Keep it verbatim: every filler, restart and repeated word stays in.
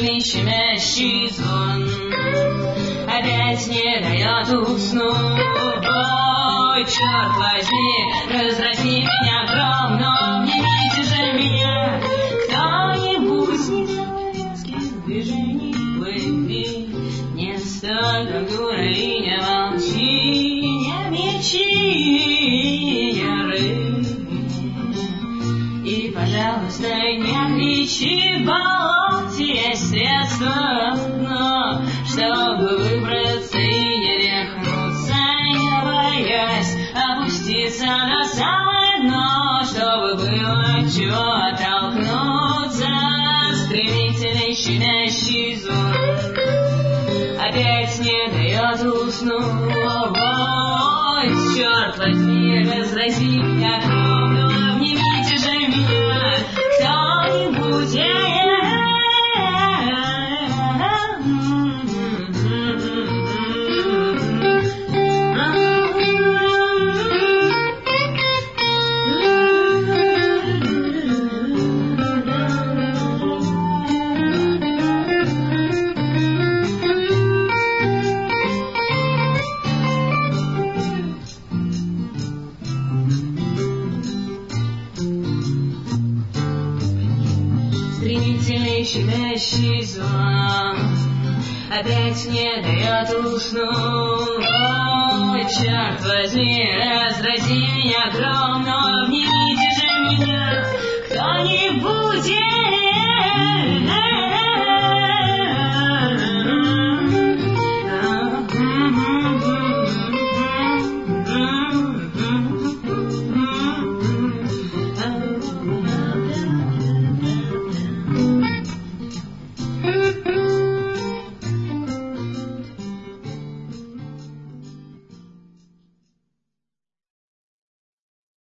Стремительный щемящий звон опять не дает уснуть. Ой, черт возьми, разрази меня гром, но не видите же меня кто-нибудь. Не делай резких движений, плыви, не стой, как дура, и не молчи, не мечи, не рыби, и, пожалуйста, не кричи. В болоте есть средства, но чтобы выбраться и не рехнуться, не боясь опуститься на самое дно, чтобы было от чего оттолкнуться. Стремительный щемящий звон опять не дает уснуть. Ой, черт возьми, разрази меня гром, но обнимите же меня кто-нибудь. Стремительный щемящий звон опять не дает уснуть. Ой, черт возьми, разрази меня гром, но обнимите же меня кто-нибудь. Mm-hmm.